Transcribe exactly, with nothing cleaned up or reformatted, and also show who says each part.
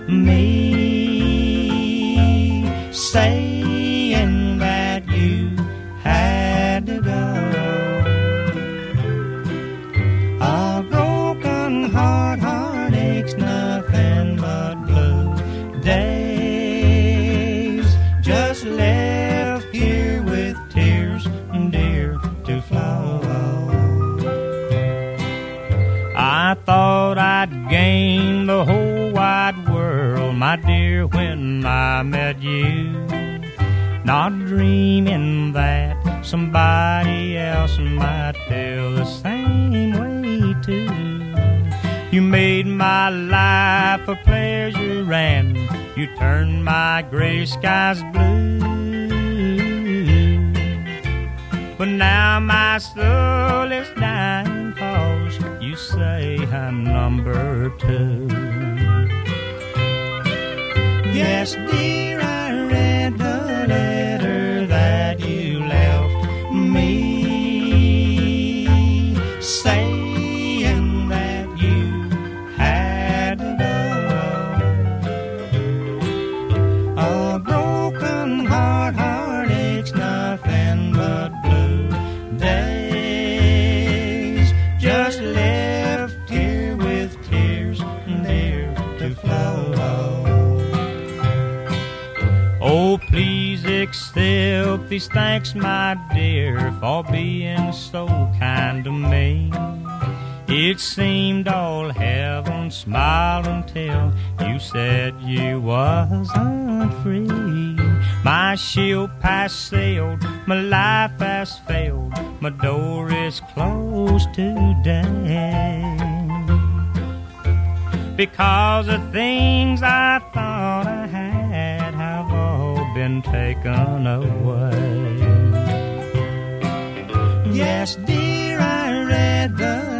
Speaker 1: me, saying that you had to go. A broken heart, heartache's nothing but blue days, just left here with tears, dear, to flow. I thought I'd gain the whole wide world, my dear, when I met you, not dreaming that somebody else might feel the same way too. You made my life a pleasure and you turned my gray skies blue. But now my soul is dying 'cause you say I'm number two. Yes, dear, I read the letter that you left me, saying that you had to go. A broken heart, heartache's nothing but blue days, just left here with tears there to flow. Oh, please accept these thanks, my dear, for being so kind to me. It seemed all heaven smiled until you said you wasn't free. My ship has sailed, my life has failed, my door is closed today. Because the things I thought I had have all been taken away. Yes, dear, I read the